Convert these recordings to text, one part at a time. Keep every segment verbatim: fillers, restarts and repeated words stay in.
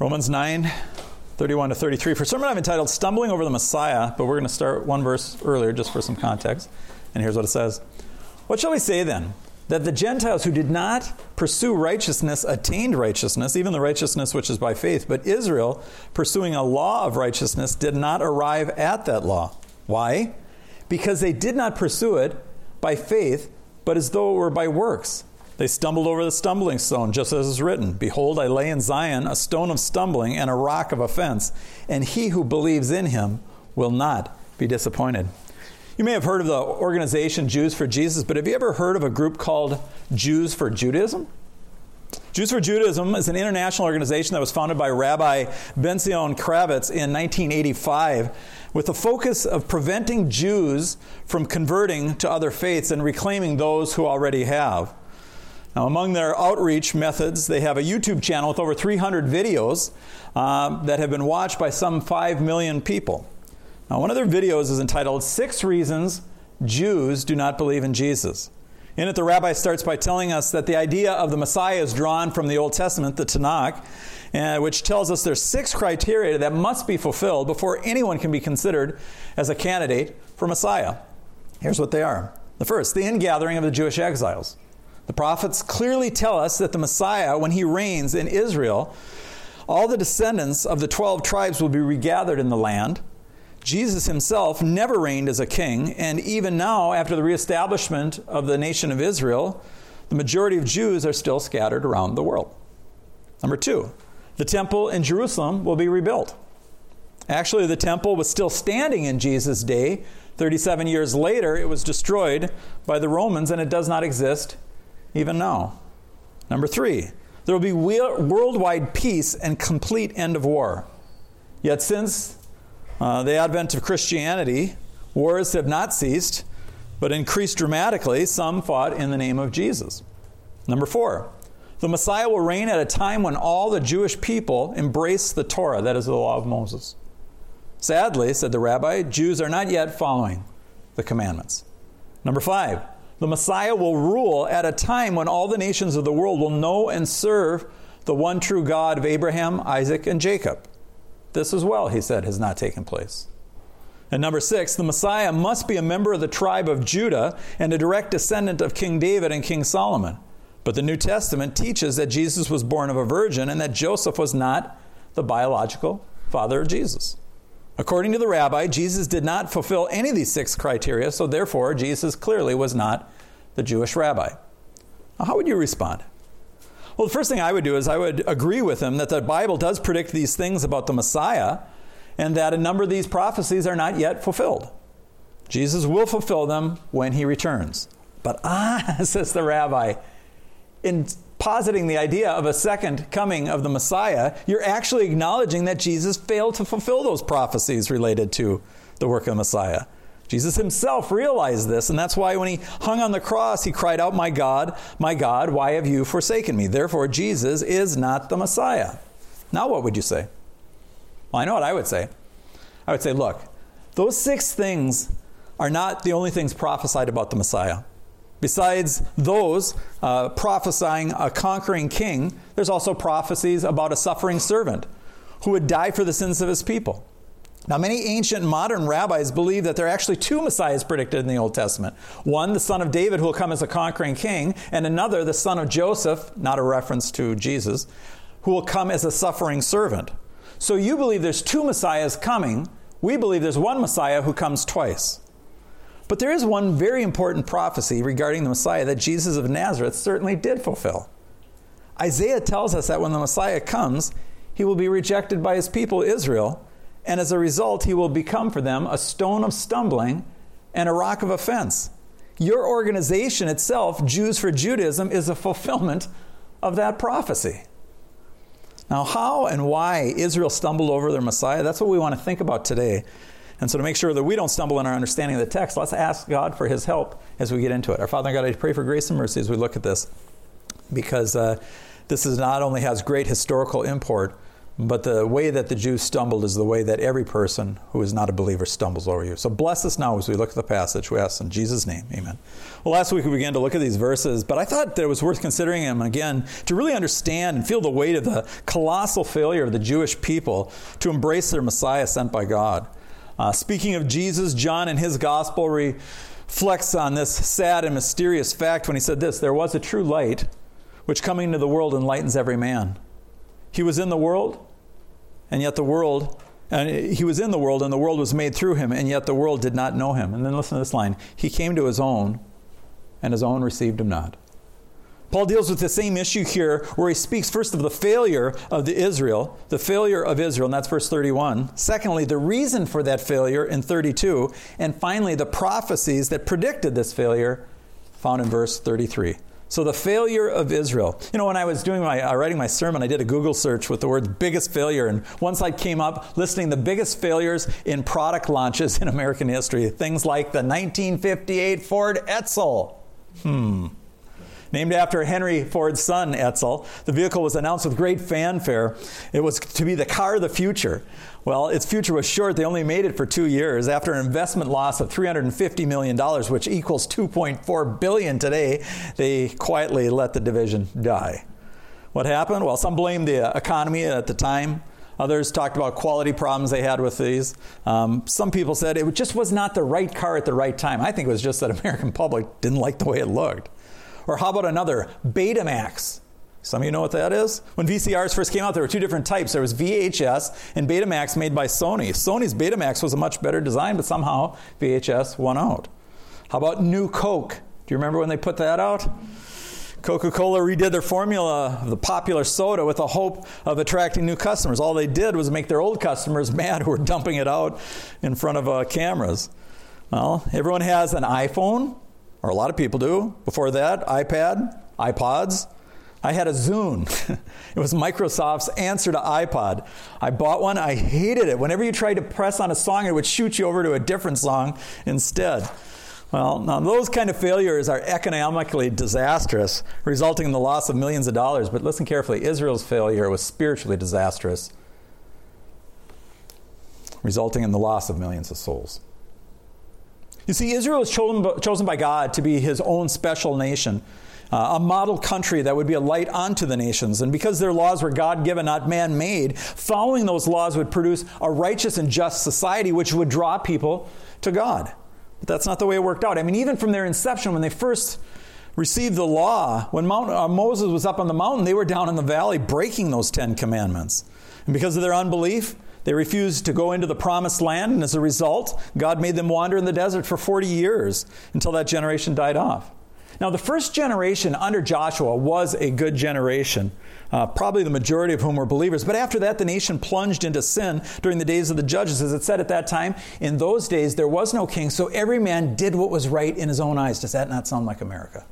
Romans nine, thirty-one to thirty-three. For a sermon I've entitled Stumbling Over the Messiah, but we're going to start one verse earlier just for some context. And here's what it says. What shall we say then? That the Gentiles who did not pursue righteousness attained righteousness, even the righteousness which is by faith. But Israel, pursuing a law of righteousness, did not arrive at that law. Why? Because they did not pursue it by faith, but as though it were by works. They stumbled over the stumbling stone, just as is written, Behold, I lay in Zion a stone of stumbling and a rock of offense, and he who believes in him will not be disappointed. You may have heard of the organization Jews for Jesus, but have you ever heard of a group called Jews for Judaism? Jews for Judaism is an international organization that was founded by Rabbi Ben-Zion Kravitz in nineteen eighty-five with the focus of preventing Jews from converting to other faiths and reclaiming those who already have. Now, among their outreach methods, they have a YouTube channel with over three hundred videos uh, that have been watched by some five million people. Now, one of their videos is entitled, Six Reasons Jews Do Not Believe in Jesus. In it, the rabbi starts by telling us that the idea of the Messiah is drawn from the Old Testament, the Tanakh, uh, which tells us there's six criteria that must be fulfilled before anyone can be considered as a candidate for Messiah. Here's what they are. The first, the ingathering of the Jewish exiles. The prophets clearly tell us that the Messiah, when he reigns in Israel, all the descendants of the twelve tribes will be regathered in the land. Jesus himself never reigned as a king, and even now, after the reestablishment of the nation of Israel, the majority of Jews are still scattered around the world. Number two, the temple in Jerusalem will be rebuilt. Actually, the temple was still standing in Jesus' day. thirty-seven years later, it was destroyed by the Romans, and it does not exist even now. Number three, there will be worldwide peace and complete end of war. Yet since uh, the advent of Christianity, wars have not ceased, but increased dramatically. Some fought in the name of Jesus. Number four, the Messiah will reign at a time when all the Jewish people embrace the Torah, that is the law of Moses. Sadly, said the rabbi, Jews are not yet following the commandments. Number five, the Messiah will rule at a time when all the nations of the world will know and serve the one true God of Abraham, Isaac, and Jacob. This as well, he said, has not taken place. And number six, the Messiah must be a member of the tribe of Judah and a direct descendant of King David and King Solomon. But the New Testament teaches that Jesus was born of a virgin and that Joseph was not the biological father of Jesus. According to the rabbi, Jesus did not fulfill any of these six criteria, so therefore Jesus clearly was not the Jewish rabbi. Now, how would you respond? Well, the first thing I would do is I would agree with him that the Bible does predict these things about the Messiah and that a number of these prophecies are not yet fulfilled. Jesus will fulfill them when he returns. But ah, says the rabbi, in positing the idea of a second coming of the Messiah, you're actually acknowledging that Jesus failed to fulfill those prophecies related to the work of the Messiah. Jesus himself realized this, and that's why when he hung on the cross, he cried out, My God, my God, why have you forsaken me? Therefore, Jesus is not the Messiah. Now what would you say? Well, I know what I would say. I would say, look, those six things are not the only things prophesied about the Messiah. Besides those uh, prophesying a conquering king, there's also prophecies about a suffering servant who would die for the sins of his people. Now, many ancient modern rabbis believe that there are actually two messiahs predicted in the Old Testament. One, the son of David, who will come as a conquering king, and another, the son of Joseph, not a reference to Jesus, who will come as a suffering servant. So you believe there's two messiahs coming. We believe there's one Messiah who comes twice. But there is one very important prophecy regarding the Messiah that Jesus of Nazareth certainly did fulfill. Isaiah tells us that when the Messiah comes, he will be rejected by his people Israel, and as a result, he will become for them a stone of stumbling and a rock of offense. Your organization itself, Jews for Judaism, is a fulfillment of that prophecy. Now, how and why Israel stumbled over their Messiah, that's what we want to think about today. And so to make sure that we don't stumble in our understanding of the text, let's ask God for his help as we get into it. Our Father God, I pray for grace and mercy as we look at this, because uh, this is not only has great historical import, But the way that the Jews stumbled is the way that every person who is not a believer stumbles over you. So bless us now as we look at the passage. We ask in Jesus' name, amen. Well, last week we began to look at these verses, but I thought that it was worth considering them again to really understand and feel the weight of the colossal failure of the Jewish people to embrace their Messiah sent by God. Uh, speaking of Jesus, John in his gospel reflects on this sad and mysterious fact when he said this: there was a true light which coming into the world enlightens every man. He was in the world, and yet the world, and he was in the world, and the world was made through him, and yet the world did not know him. And then listen to this line: he came to his own, and his own received him not. Paul deals with the same issue here, where he speaks first of the failure of the Israel, the failure of Israel, and that's verse thirty-one. Secondly, the reason for that failure in thirty-two. And finally, the prophecies that predicted this failure, found in verse thirty-three. So the failure of Israel. You know, when I was doing my uh, writing my sermon, I did a Google search with the word biggest failure, and one site came up listing the biggest failures in product launches in American history. Things like the nineteen fifty-eight Ford Edsel. Hmm. Named after Henry Ford's son, Edsel, the vehicle was announced with great fanfare. It was to be the car of the future. Well, its future was short. They only made it for two years. After an investment loss of three hundred fifty million dollars, which equals two point four billion dollars today, they quietly let the division die. What happened? Well, some blamed the economy at the time. Others talked about quality problems they had with these. Um, some people said it just was not the right car at the right time. I think it was just that American public didn't like the way it looked. Or how about another, Betamax? Some of you know what that is? When V C Rs first came out, there were two different types. There was V H S and Betamax made by Sony. Sony's Betamax was a much better design, but somehow V H S won out. How about New Coke? Do you remember when they put that out? Coca-Cola redid their formula of the popular soda with the hope of attracting new customers. All they did was make their old customers mad who were dumping it out in front of uh, cameras. Well, everyone has an iPhone, or a lot of people do. Before that, iPad, iPods. I had a Zune. It was Microsoft's answer to iPod. I bought one. I hated it. Whenever you tried to press on a song, it would shoot you over to a different song instead. Well, now those kind of failures are economically disastrous, resulting in the loss of millions of dollars. But listen carefully. Israel's failure was spiritually disastrous, resulting in the loss of millions of souls. You see, Israel was chosen, chosen by God to be his own special nation, uh, a model country that would be a light unto the nations. And because their laws were God-given, not man-made, following those laws would produce a righteous and just society which would draw people to God. But that's not the way it worked out. I mean, even from their inception, when they first received the law, when Mount, uh, Moses was up on the mountain, they were down in the valley breaking those Ten Commandments. And because of their unbelief, they refused to go into the promised land, and as a result, God made them wander in the desert for forty years until that generation died off. Now, the first generation under Joshua was a good generation, uh, probably the majority of whom were believers. But after that, the nation plunged into sin during the days of the judges. As it said at that time, in those days there was no king, so every man did what was right in his own eyes. Does that not sound like America?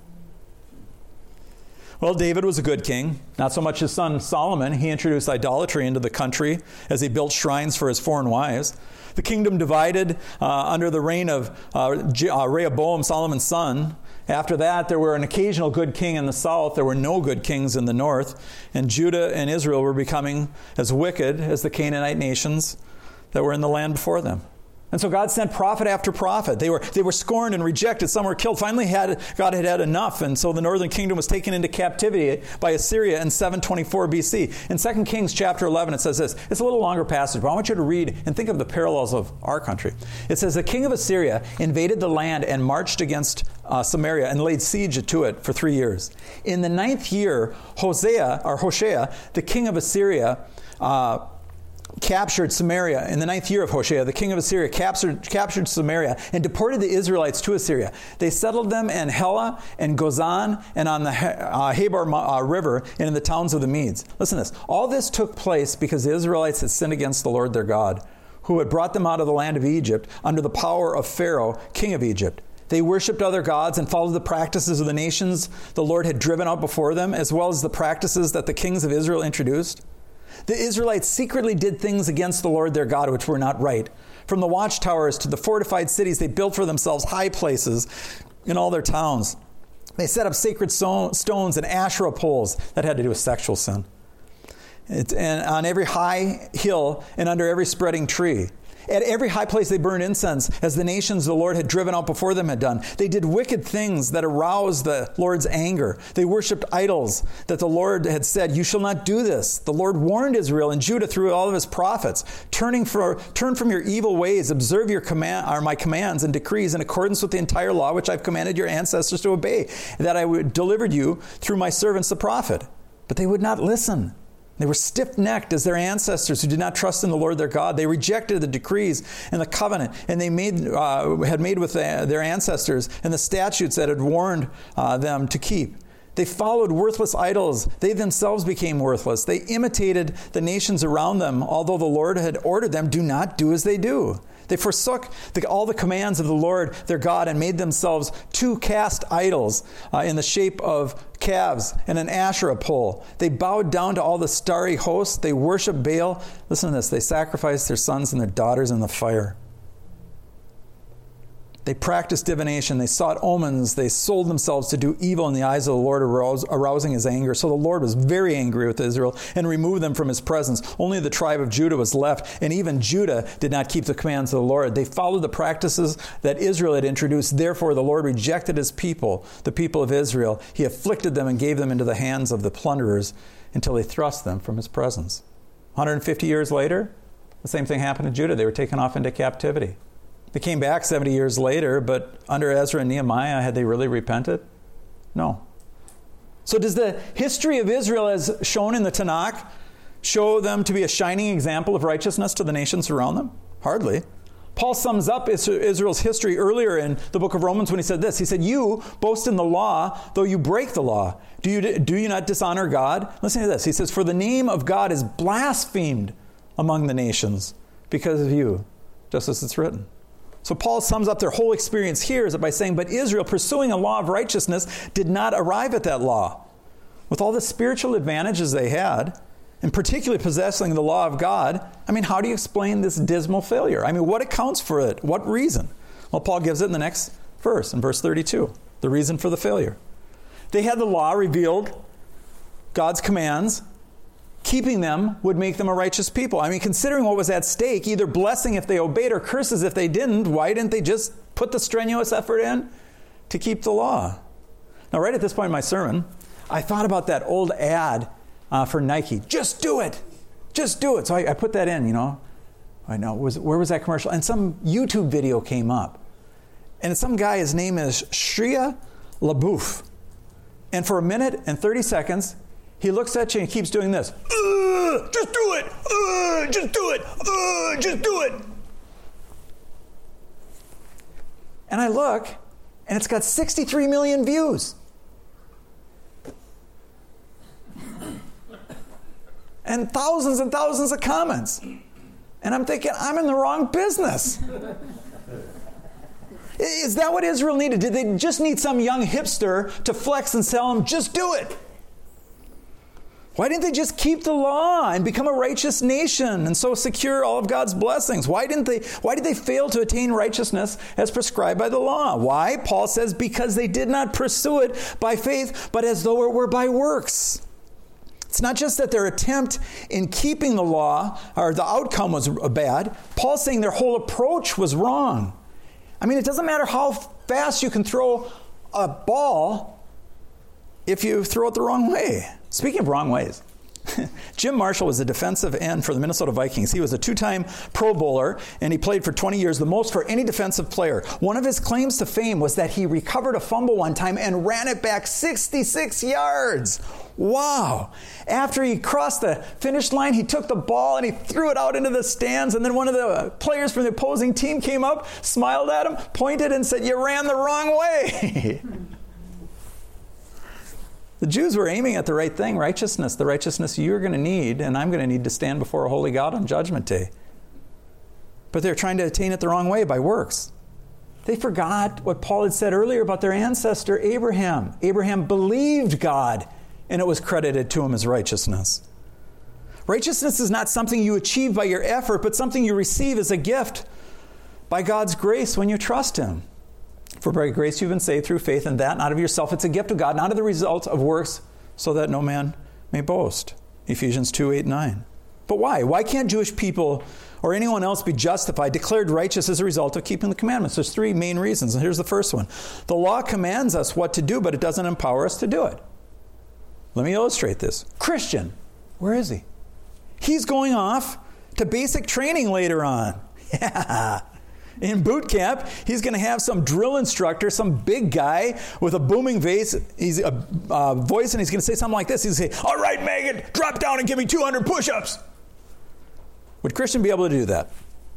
Well, David was a good king. Not so much his son Solomon. He introduced idolatry into the country as he built shrines for his foreign wives. The kingdom divided uh, under the reign of uh, Je- uh, Rehoboam, Solomon's son. After that, there were an occasional good king in the south. There were no good kings in the north. And Judah and Israel were becoming as wicked as the Canaanite nations that were in the land before them. And so God sent prophet after prophet. They were they were scorned and rejected. Some were killed. Finally, had God had had enough. And so the northern kingdom was taken into captivity by Assyria in seven twenty-four B C. In Second Kings chapter eleven, it says this. It's a little longer passage, but I want you to read and think of the parallels of our country. It says, the king of Assyria invaded the land and marched against uh, Samaria and laid siege to it for three years. In the ninth year, Hosea, or Hoshea, the king of Assyria, uh, captured Samaria. In the ninth year of Hoshea, the king of Assyria captured, captured Samaria and deported the Israelites to Assyria. They settled them in Helah and Gozan and on the uh, Habar uh, River and in the towns of the Medes. Listen to this. All this took place because the Israelites had sinned against the Lord their God, who had brought them out of the land of Egypt under the power of Pharaoh, king of Egypt. They worshipped other gods and followed the practices of the nations the Lord had driven out before them, as well as the practices that the kings of Israel introduced. The Israelites secretly did things against the Lord their God which were not right. From the watchtowers to the fortified cities, they built for themselves high places in all their towns. They set up sacred stones and Asherah poles. That had to do with sexual sin. It, and on every high hill and under every spreading tree. At every high place they burned incense, as the nations the Lord had driven out before them had done. They did wicked things that aroused the Lord's anger. They worshipped idols that the Lord had said, "You shall not do this." The Lord warned Israel and Judah through all of his prophets, Turning for, turn from your evil ways, observe your command, or my commands and decrees in accordance with the entire law which I've commanded your ancestors to obey, that I would delivered you through my servants the prophet. But they would not listen. They were stiff-necked as their ancestors who did not trust in the Lord their God. They rejected the decrees and the covenant and they made uh, had made with the, their ancestors and the statutes that had warned uh, them to keep. They followed worthless idols. They themselves became worthless. They imitated the nations around them, although the Lord had ordered them, do not do as they do. They forsook the, all the commands of the Lord their God and made themselves two cast idols uh, in the shape of calves and an Asherah pole. They bowed down to all the starry hosts. They worshiped Baal. Listen to this. They sacrificed their sons and their daughters in the fire. They practiced divination. They sought omens. They sold themselves to do evil in the eyes of the Lord, arouse, arousing his anger. So the Lord was very angry with Israel and removed them from his presence. Only the tribe of Judah was left, and even Judah did not keep the commands of the Lord. They followed the practices that Israel had introduced. Therefore, the Lord rejected his people, the people of Israel. He afflicted them and gave them into the hands of the plunderers until he thrust them from his presence. one hundred fifty years later, the same thing happened to Judah. They were taken off into captivity. They came back seventy years later, but under Ezra and Nehemiah, had they really repented? No. So does the history of Israel as shown in the Tanakh show them to be a shining example of righteousness to the nations around them? Hardly. Paul sums up Israel's history earlier in the book of Romans when he said this. He said, "You boast in the law, though you break the law. Do you, do you not dishonor God?" Listen to this. He says, "For the name of God is blasphemed among the nations because of you," just as it's written. So Paul sums up their whole experience here by saying, but Israel, pursuing a law of righteousness, did not arrive at that law. With all the spiritual advantages they had, and particularly possessing the law of God, I mean, how do you explain this dismal failure? I mean, what accounts for it? What reason? Well, Paul gives it in the next verse, in verse thirty-two, the reason for the failure. They had the law revealed, God's commands. Keeping them would make them a righteous people. I mean, considering what was at stake, either blessing if they obeyed or curses if they didn't, why didn't they just put the strenuous effort in to keep the law? Now, right at this point in my sermon, I thought about that old ad uh, for Nike. Just do it. Just do it. So I, I put that in, you know. I know. Was, where was that commercial? And some YouTube video came up. And some guy, his name is Shia LaBeouf. And for a minute and thirty seconds, he looks at you and keeps doing this. Uh, just do it. Uh, just do it. Uh, just do it. And I look, and it's got sixty-three million views. And thousands and thousands of comments. And I'm thinking, I'm in the wrong business. Is that what Israel needed? Did they just need some young hipster to flex and tell them, just do it? Why didn't they just keep the law and become a righteous nation and so secure all of God's blessings? Why didn't they, why did they fail to attain righteousness as prescribed by the law? Why? Paul says, because they did not pursue it by faith, but as though it were by works. It's not just that their attempt in keeping the law, or the outcome was bad. Paul's saying their whole approach was wrong. I mean, it doesn't matter how fast you can throw a ball if you throw it the wrong way. Speaking of wrong ways, Jim Marshall was a defensive end for the Minnesota Vikings. He was a two-time Pro Bowler, and he played for twenty years, the most for any defensive player. One of his claims to fame was that he recovered a fumble one time and ran it back sixty-six yards. Wow. After he crossed the finish line, he took the ball and he threw it out into the stands, and then one of the players from the opposing team came up, smiled at him, pointed, and said, "You ran the wrong way." The Jews were aiming at the right thing, righteousness, the righteousness you're going to need, and I'm going to need to stand before a holy God on Judgment Day. But they're trying to attain it the wrong way, by works. They forgot what Paul had said earlier about their ancestor, Abraham. Abraham believed God, and it was credited to him as righteousness. Righteousness is not something you achieve by your effort, but something you receive as a gift by God's grace when you trust Him. For by grace you've been saved through faith, and that not of yourself. It's a gift of God, not of the result of works, so that no man may boast. Ephesians two, eight, nine. But why? Why can't Jewish people or anyone else be justified, declared righteous as a result of keeping the commandments? There's three main reasons, and here's the first one. The law commands us what to do, but it doesn't empower us to do it. Let me illustrate this. Christian, where is he? He's going off to basic training later on. Yeah. In boot camp, he's going to have some drill instructor, some big guy with a booming voice, he's a uh, voice, and he's going to say something like this. He's going to say, all right, Megan, drop down and give me two hundred push-ups. Would Christian be able to do that?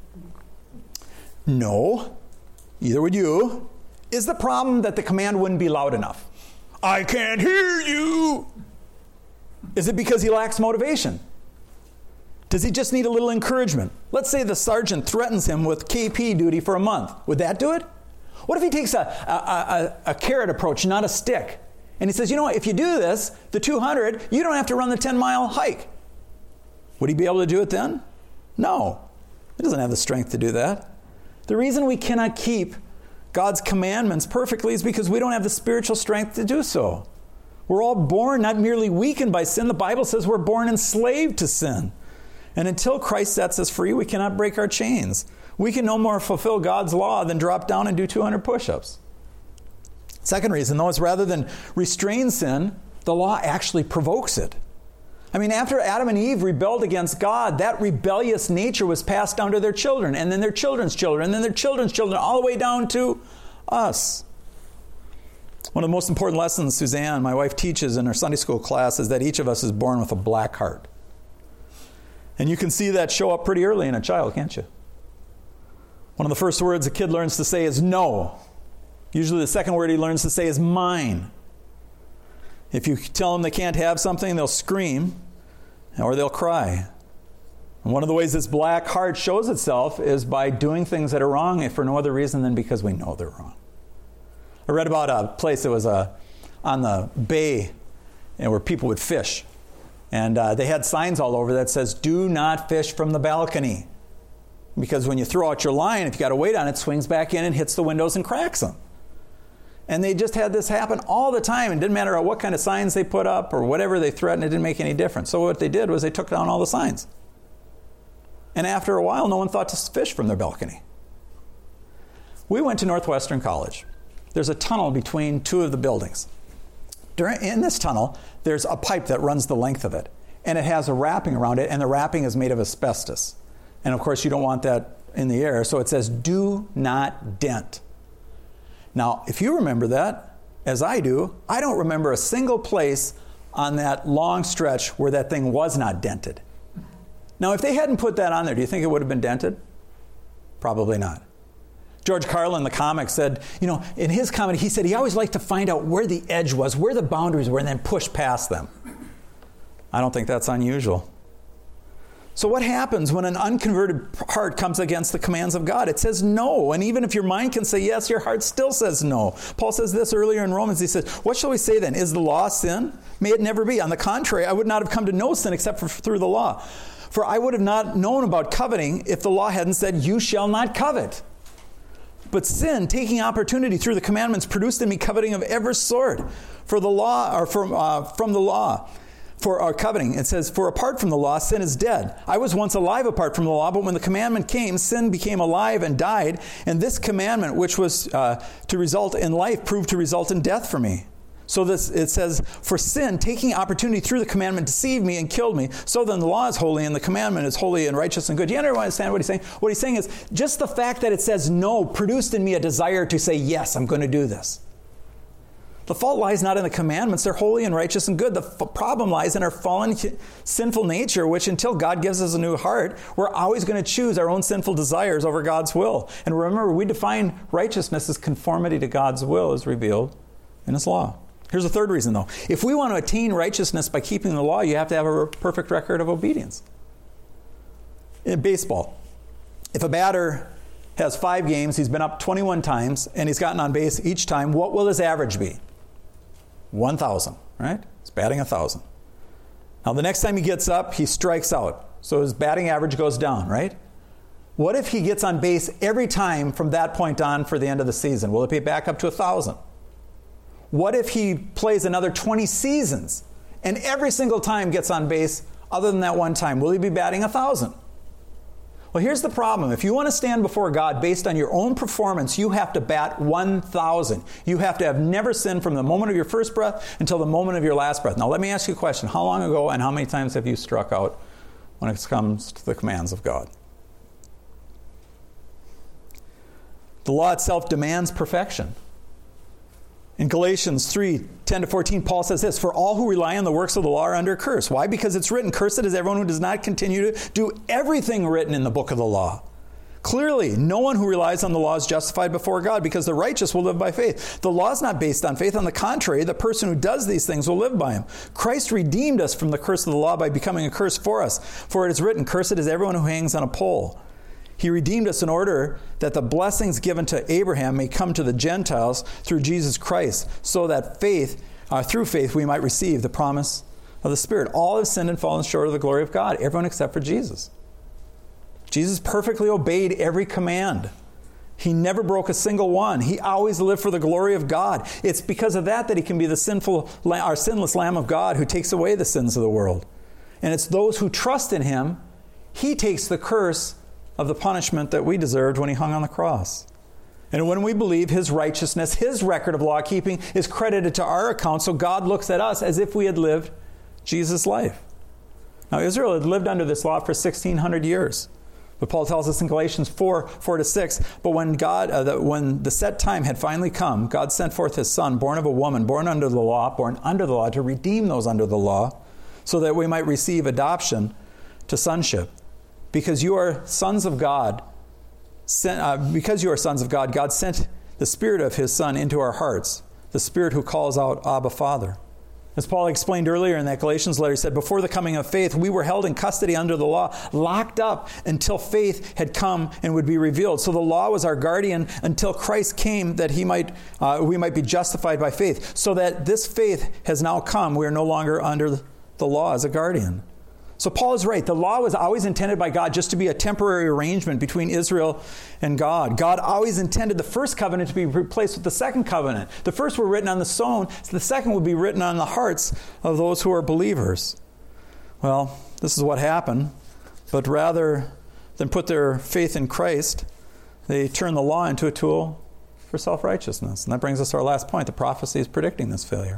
No. Either would you. Is the problem that the command wouldn't be loud enough? I can't hear you. Is it because he lacks motivation? Does he just need a little encouragement? Let's say the sergeant threatens him with K P duty for a month. Would that do it? What if he takes a, a, a, a carrot approach, not a stick? And he says, you know what, if you do this, the two hundred, you don't have to run the ten-mile hike. Would he be able to do it then? No. He doesn't have the strength to do that. The reason we cannot keep God's commandments perfectly is because we don't have the spiritual strength to do so. We're all born not merely weakened by sin. The Bible says we're born enslaved to sin. And until Christ sets us free, we cannot break our chains. We can no more fulfill God's law than drop down and do two hundred push-ups. Second reason, though, is rather than restrain sin, the law actually provokes it. I mean, after Adam and Eve rebelled against God, that rebellious nature was passed down to their children, and then their children's children, and then their children's children, all the way down to us. One of the most important lessons Suzanne, my wife, teaches in her Sunday school class is that each of us is born with a black heart. And you can see that show up pretty early in a child, can't you? One of the first words a kid learns to say is no. Usually the second word he learns to say is mine. If you tell them they can't have something, they'll scream or they'll cry. And one of the ways this black heart shows itself is by doing things that are wrong, if for no other reason than because we know they're wrong. I read about a place that was uh, on the bay, you know, where people would fish. And uh, they had signs all over that says, do not fish from the balcony. Because when you throw out your line, if you got a weight on it, it swings back in and hits the windows and cracks them. And they just had this happen all the time. It didn't matter what kind of signs they put up or whatever they threatened, it didn't make any difference. So what they did was they took down all the signs. And after a while, no one thought to fish from their balcony. We went to Northwestern College. There's a tunnel between two of the buildings. During, in this tunnel, there's a pipe that runs the length of it. And it has a wrapping around it, and the wrapping is made of asbestos. And of course, you don't want that in the air, so it says, do not dent. Now, if you remember that, as I do, I don't remember a single place on that long stretch where that thing was not dented. Now, if they hadn't put that on there, do you think it would have been dented? Probably not. George Carlin, the comic, said, you know, in his comedy, he said he always liked to find out where the edge was, where the boundaries were, and then push past them. I don't think that's unusual. So what happens when an unconverted heart comes against the commands of God? It says no. And even if your mind can say yes, your heart still says no. Paul says this earlier in Romans. He says, what shall we say then? Is the law sin? May it never be. On the contrary, I would not have come to know sin except for through the law. For I would have not known about coveting if the law hadn't said, you shall not covet. But sin, taking opportunity through the commandments, produced in me coveting of every sort. For the law, or from, uh, from the law, for our coveting, it says, for apart from the law, sin is dead. I was once alive apart from the law, but when the commandment came, sin became alive and died. And this commandment, which was uh, to result in life, proved to result in death for me. So this it says, for sin, taking opportunity through the commandment, deceived me and killed me. So then the law is holy and the commandment is holy and righteous and good. Do you understand what he's saying? What he's saying is just the fact that it says no produced in me a desire to say, yes, I'm going to do this. The fault lies not in the commandments. They're holy and righteous and good. The f- problem lies in our fallen, sinful nature, which until God gives us a new heart, we're always going to choose our own sinful desires over God's will. And remember, we define righteousness as conformity to God's will as revealed in His law. Here's the third reason, though. If we want to attain righteousness by keeping the law, you have to have a perfect record of obedience. In baseball, if a batter has five games, he's been up twenty-one times, and he's gotten on base each time, what will his average be? one thousand, right? He's batting one thousand. Now, the next time he gets up, he strikes out. So his batting average goes down, right? What if he gets on base every time from that point on for the end of the season? Will it be back up to one thousand? What if he plays another twenty seasons and every single time gets on base other than that one time? Will he be batting a thousand? Well, here's the problem. If you want to stand before God based on your own performance, you have to bat one thousand. You have to have never sinned from the moment of your first breath until the moment of your last breath. Now, let me ask you a question. How long ago and how many times have you struck out when it comes to the commands of God? The law itself demands perfection. In Galatians three, ten to fourteen, Paul says this, "For all who rely on the works of the law are under curse." Why? Because it's written, "Cursed is everyone who does not continue to do everything written in the book of the law." Clearly, no one who relies on the law is justified before God, because the righteous will live by faith. The law is not based on faith. On the contrary, the person who does these things will live by them. Christ redeemed us from the curse of the law by becoming a curse for us. For it is written, "Cursed is everyone who hangs on a pole." He redeemed us in order that the blessings given to Abraham may come to the Gentiles through Jesus Christ, so that faith, uh, through faith, we might receive the promise of the Spirit. All have sinned and fallen short of the glory of God, everyone except for Jesus. Jesus perfectly obeyed every command. He never broke a single one. He always lived for the glory of God. It's because of that that he can be the sinful, our sinless Lamb of God who takes away the sins of the world. And it's those who trust in him, he takes the curse of the punishment that we deserved when he hung on the cross. And when we believe, his righteousness, his record of law keeping is credited to our account, so God looks at us as if we had lived Jesus' life. Now, Israel had lived under this law for sixteen hundred years. But Paul tells us in Galatians four, four to six, but when God, uh, the, when the set time had finally come, God sent forth his Son, born of a woman, born under the law, born under the law, to redeem those under the law, so that we might receive adoption to sonship. Because you are sons of God, sent, uh, because you are sons of God, God sent the Spirit of his Son into our hearts, the Spirit who calls out, Abba, Father. As Paul explained earlier in that Galatians letter, he said, before the coming of faith, we were held in custody under the law, locked up until faith had come and would be revealed. So the law was our guardian until Christ came, that he might, uh, we might be justified by faith. So that this faith has now come, we are no longer under the law as a guardian. So Paul is right. The law was always intended by God just to be a temporary arrangement between Israel and God. God always intended the first covenant to be replaced with the second covenant. The first were written on the stone, so the second would be written on the hearts of those who are believers. Well, this is what happened. But rather than put their faith in Christ, they turned the law into a tool for self-righteousness. And that brings us to our last point. The prophecy is predicting this failure.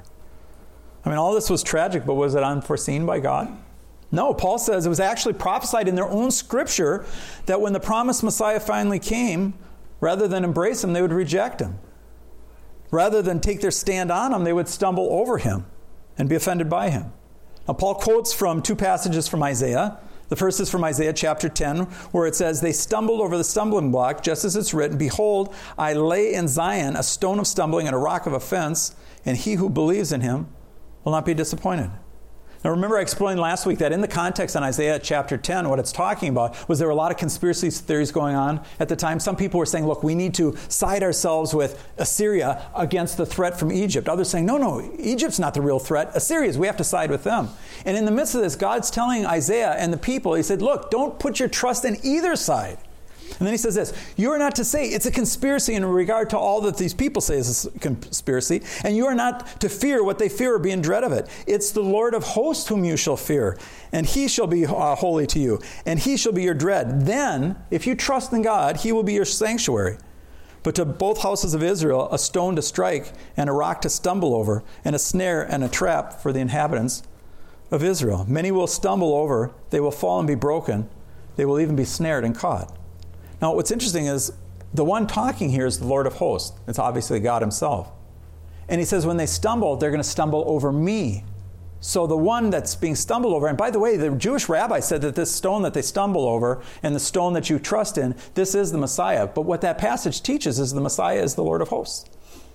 I mean, all this was tragic, but was it unforeseen by God? No, Paul says it was actually prophesied in their own scripture that when the promised Messiah finally came, rather than embrace him, they would reject him. Rather than take their stand on him, they would stumble over him and be offended by him. Now, Paul quotes from two passages from Isaiah. The first is from Isaiah chapter ten, where it says, they stumbled over the stumbling block, just as it's written, behold, I lay in Zion a stone of stumbling and a rock of offense, and he who believes in him will not be disappointed. Now remember I explained last week that in the context in Isaiah chapter ten, what it's talking about was there were a lot of conspiracy theories going on at the time. Some people were saying, look, we need to side ourselves with Assyria against the threat from Egypt. Others saying, no, no, Egypt's not the real threat. Assyria is, we have to side with them. And in the midst of this, God's telling Isaiah and the people, he said, look, don't put your trust in either side. And then he says this, you are not to say it's a conspiracy in regard to all that these people say is a conspiracy, and you are not to fear what they fear or be in dread of it. It's the Lord of hosts whom you shall fear, and he shall be uh, holy to you, and he shall be your dread. Then, if you trust in God, he will be your sanctuary. But to both houses of Israel, a stone to strike, and a rock to stumble over, and a snare and a trap for the inhabitants of Israel. Many will stumble over, they will fall and be broken, they will even be snared and caught. Now, what's interesting is the one talking here is the Lord of hosts. It's obviously God himself. And he says when they stumble, they're going to stumble over me. So the one that's being stumbled over, and by the way, the Jewish rabbi said that this stone that they stumble over and the stone that you trust in, this is the Messiah. But what that passage teaches is the Messiah is the Lord of hosts.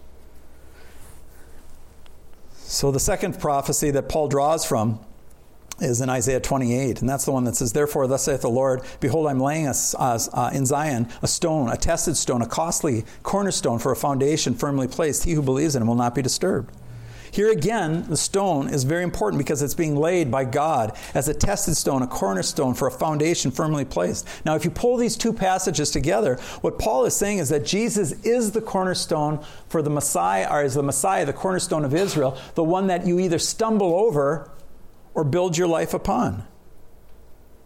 So the second prophecy that Paul draws from is in Isaiah twenty-eight, and that's the one that says, therefore, thus saith the Lord, behold, I'm laying a, uh, in Zion a stone, a tested stone, a costly cornerstone for a foundation firmly placed. He who believes in him will not be disturbed. Here again, the stone is very important because it's being laid by God as a tested stone, a cornerstone for a foundation firmly placed. Now, if you pull these two passages together, what Paul is saying is that Jesus is the cornerstone for the Messiah, or is the Messiah, the cornerstone of Israel, the one that you either stumble over or build your life upon.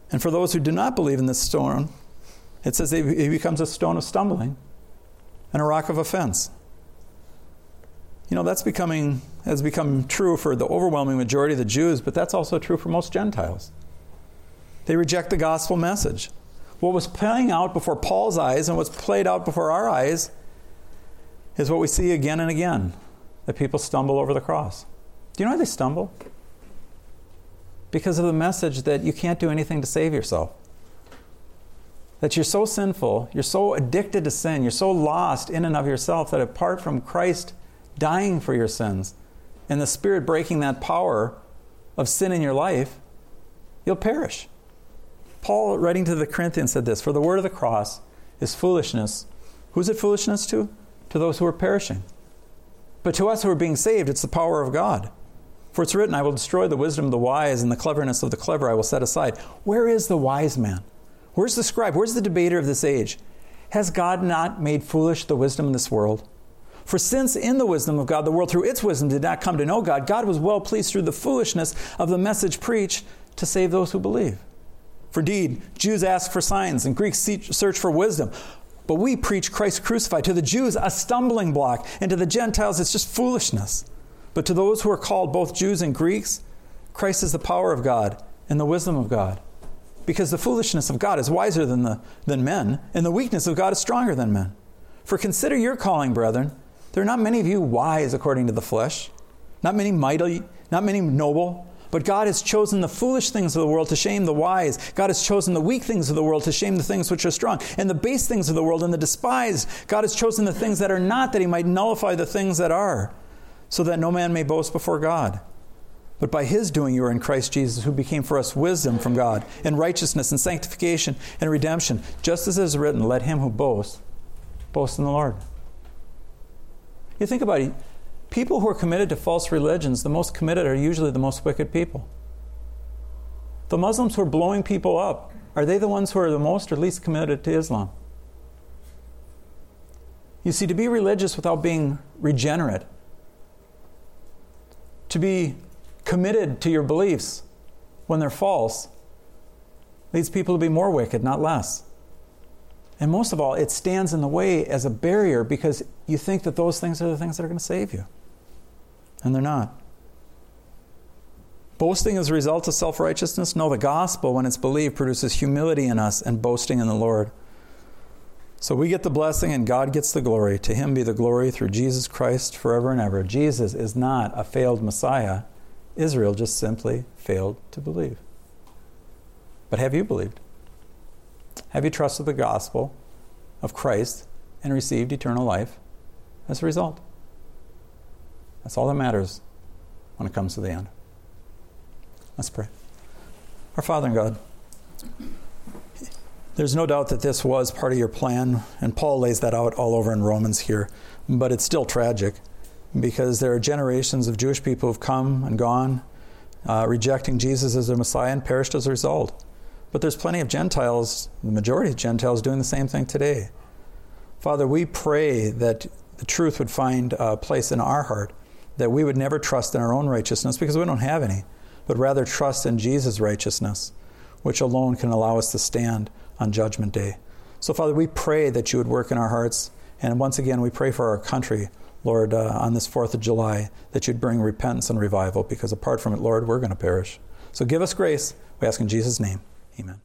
And for those who do not believe in this stone, it says he becomes a stone of stumbling and a rock of offense. You know, that's becoming has become true for the overwhelming majority of the Jews, but that's also true for most Gentiles. They reject the gospel message. What was playing out before Paul's eyes and what's played out before our eyes is what we see again and again, that people stumble over the cross. Do you know why they stumble? Because of the message that you can't do anything to save yourself. That you're so sinful, you're so addicted to sin, you're so lost in and of yourself that apart from Christ dying for your sins and the Spirit breaking that power of sin in your life, you'll perish. Paul, writing to the Corinthians, said this, "For the word of the cross is foolishness." Who's it foolishness to? To those who are perishing. But to us who are being saved, it's the power of God. For it's written, "I will destroy the wisdom of the wise, and the cleverness of the clever I will set aside." Where is the wise man? Where's the scribe? Where's the debater of this age? Has God not made foolish the wisdom of this world? For since in the wisdom of God, the world through its wisdom did not come to know God, God was well pleased through the foolishness of the message preached to save those who believe. For indeed, Jews ask for signs and Greeks search for wisdom. But we preach Christ crucified. To the Jews, a stumbling block. And to the Gentiles, it's just foolishness. But to those who are called both Jews and Greeks, Christ is the power of God and the wisdom of God. Because the foolishness of God is wiser than, the, than men, and the weakness of God is stronger than men. For consider your calling, brethren. There are not many of you wise according to the flesh, not many mighty, not many noble, but God has chosen the foolish things of the world to shame the wise. God has chosen the weak things of the world to shame the things which are strong. And the base things of the world and the despised, God has chosen the things that are not, that he might nullify the things that are, so that no man may boast before God. But by his doing you are in Christ Jesus, who became for us wisdom from God, and righteousness and sanctification and redemption. Just as it is written, let him who boasts, boast in the Lord. You think about it. People who are committed to false religions, the most committed are usually the most wicked people. The Muslims who are blowing people up, are they the ones who are the most or least committed to Islam? You see, to be religious without being regenerate, to be committed to your beliefs when they're false, leads people to be more wicked, not less. And most of all, it stands in the way as a barrier because you think that those things are the things that are going to save you. And they're not. Boasting is a result of self-righteousness? No, the gospel, when it's believed, produces humility in us and boasting in the Lord. So we get the blessing and God gets the glory. To him be the glory through Jesus Christ forever and ever. Jesus is not a failed Messiah. Israel just simply failed to believe. But have you believed? Have you trusted the gospel of Christ and received eternal life as a result? That's all that matters when it comes to the end. Let's pray. Our Father in God, there's no doubt that this was part of your plan, and Paul lays that out all over in Romans here, but it's still tragic because there are generations of Jewish people who've come and gone, uh, rejecting Jesus as their Messiah and perished as a result. But there's plenty of Gentiles, the majority of Gentiles, doing the same thing today. Father, we pray that the truth would find a place in our heart, that we would never trust in our own righteousness because we don't have any, but rather trust in Jesus' righteousness, which alone can allow us to stand on Judgment Day. So, Father, we pray that you would work in our hearts. And once again, we pray for our country, Lord, uh, on this fourth of July, that you'd bring repentance and revival, because apart from it, Lord, we're going to perish. So give us grace. We ask in Jesus' name. Amen.